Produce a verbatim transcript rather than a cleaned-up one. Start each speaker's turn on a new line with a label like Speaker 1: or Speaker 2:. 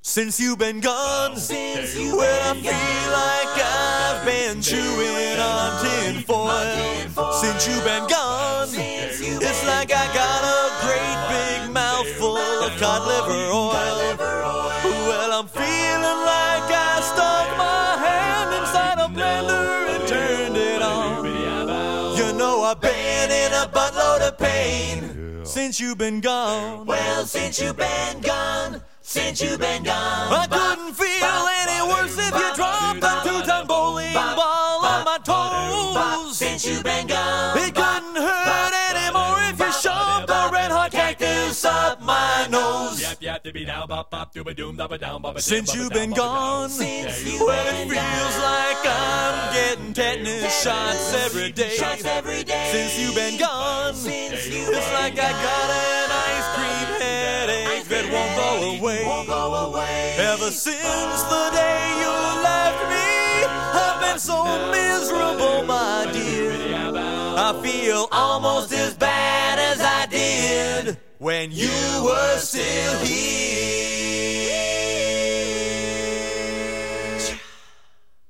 Speaker 1: Since you've been gone, since you well, I feel like I've been chewing on tin foil. Since you've been gone, it's like I got a great big mouthful of cod liver oil. Well, I'm feeling like I stuck my hand inside a blender and turned it on. You know I've been in a buttload of pain since you've been gone.
Speaker 2: Well, since you've been gone, since you've been gone,
Speaker 1: I couldn't feel any worse if you dropped a two-ton bowling ball on my toes.
Speaker 2: since you've been gone,
Speaker 1: It couldn't hurt anymore if you shoved a red-hot cactus up my nose. Since you've been gone, well, it feels like I'm getting tetanus shots every day. Since you've been gone, it's like I got an ice cream headache that won't go away. Ever since the day you left me, I've been so miserable, my dear. I feel almost as bad as I did when you were still here.